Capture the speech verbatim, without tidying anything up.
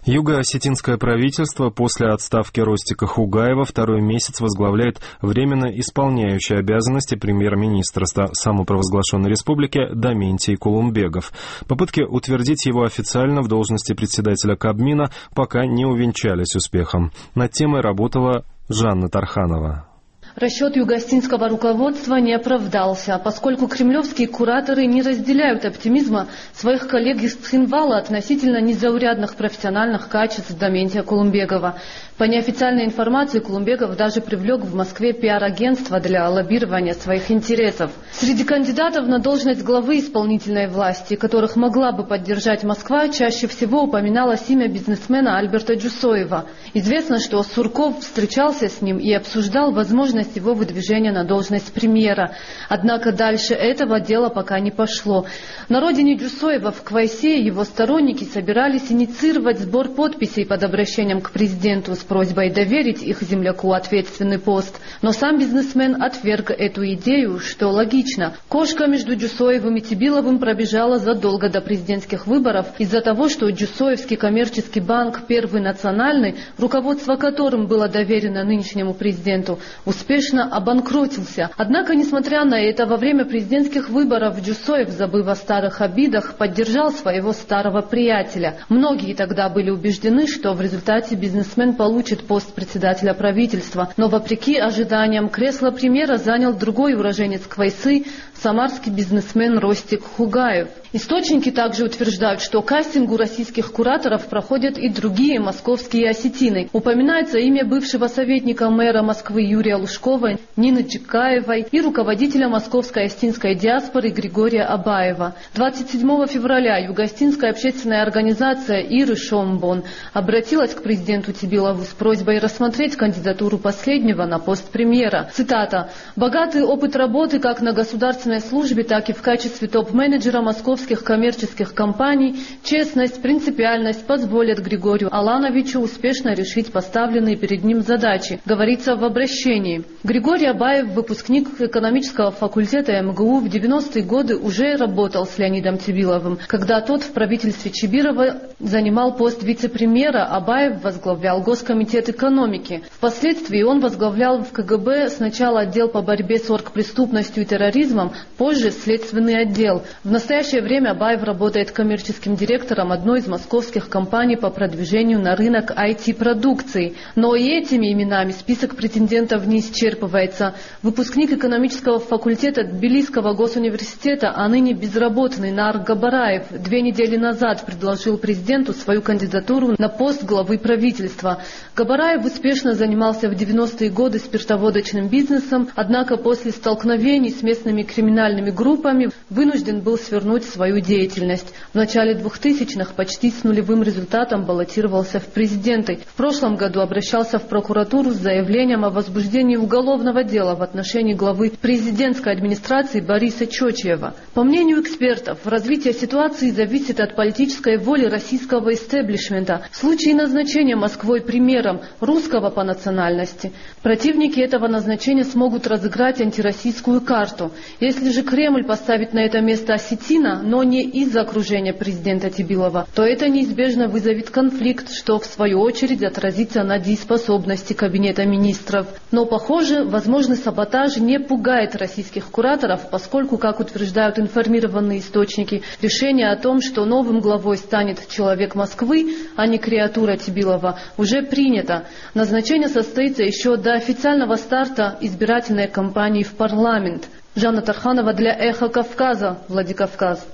Юго-осетинское правительство после отставки Ростика Хугаева второй месяц возглавляет временно исполняющий обязанности премьер-министра самопровозглашенной республики Даментий Кулумбегов. Попытки утвердить его официально в должности председателя Кабмина пока не увенчались успехом. Над темой работала Жанна Тарханова. Расчет юго-осетинского руководства не оправдался, поскольку кремлевские кураторы не разделяют оптимизма своих коллег из Цхинвала относительно незаурядных профессиональных качеств Даментия Кулумбегова. По неофициальной информации, Кулумбегов даже привлек в Москве пиар-агентство для лоббирования своих интересов. Среди кандидатов на должность главы исполнительной власти, которых могла бы поддержать Москва, чаще всего упоминалось имя бизнесмена Альберта Джусоева. Известно, что Сурков встречался с ним и обсуждал возможность его выдвижения на должность премьера. Однако дальше этого дела пока не пошло. На родине Джусоева в Квайсе его сторонники собирались инициировать сбор подписей под обращением к президенту с просьбой доверить их земляку ответственный пост. Но сам бизнесмен отверг эту идею, что логично. Кошка между Джусоевым и Тибиловым пробежала задолго до президентских выборов из-за того, что Джусоевский коммерческий банк «Первый национальный», руководство которым было доверено нынешнему президенту, успешно обанкротился. Однако, несмотря на это, во время президентских выборов Джусоев, забыв о старых обидах, поддержал своего старого приятеля. Многие тогда были убеждены, что в результате бизнесмен получит получит пост председателя правительства. Но, вопреки ожиданиям, кресло премьера занял другой уроженец Квайсы, самарский бизнесмен Ростик Хугаев. Источники также утверждают, что кастингу российских кураторов проходят и другие московские осетины. Упоминается имя бывшего советника мэра Москвы Юрия Лужкова, Нины Джикаевой и руководителя московской осетинской диаспоры Григория Абаева. двадцать седьмого февраля юго-осетинская общественная организация Иры Шомбон обратилась к президенту Тибилову с просьбой рассмотреть кандидатуру последнего на пост премьера. Цитата. «Богатый опыт работы как на государственной службе, так и в качестве топ-менеджера московских коммерческих компаний, честность, принципиальность позволят Григорию Алановичу успешно решить поставленные перед ним задачи», говорится в обращении. Григорий Абаев, выпускник экономического факультета эм гэ у, в девяностые годы уже работал с Леонидом Тибиловым. Когда тот в правительстве Чибирова занимал пост вице-премьера, Абаев возглавлял Госкомитет экономики. Впоследствии он возглавлял в ка гэ бэ сначала отдел по борьбе с оргпреступностью и терроризмом, позже следственный отдел. В настоящее время Абаев работает коммерческим директором одной из московских компаний по продвижению на рынок ай ти-продукции. Но и этими именами список претендентов не исчерпывается. Выпускник экономического факультета Тбилисского госуниверситета, а ныне безработный Нар Габараев, две недели назад предложил президенту свою кандидатуру на пост главы правительства. Габараев успешно занимался в девяностые годы спиртоводочным бизнесом, однако после столкновений с местными криминальными группами вынужден был свернуть свою деятельность. В начале двухтысячных почти с нулевым результатом баллотировался в президенты. В прошлом году обращался в прокуратуру с заявлением о возбуждении уголовного дела в отношении главы президентской администрации Бориса Чочиева. По мнению экспертов, развитие ситуации зависит от политической воли российского истеблишмента. В случае назначения Москвой премьером русского по национальности, противники этого назначения смогут разыграть антироссийскую карту. Если же Кремль поставит на это место осетина, но не из окружения президента Тибилова, то это неизбежно вызовет конфликт, что в свою очередь отразится на дееспособности Кабинета министров. Но, похоже, возможный саботаж не пугает российских кураторов, поскольку, как утверждают информированные источники, решение о том, что новым главой станет человек Москвы, а не креатура Тибилова, уже принято. Назначение состоится еще до официального старта избирательной кампании в парламент. Жанна Тарханова для Эхо Кавказа, Владикавказ.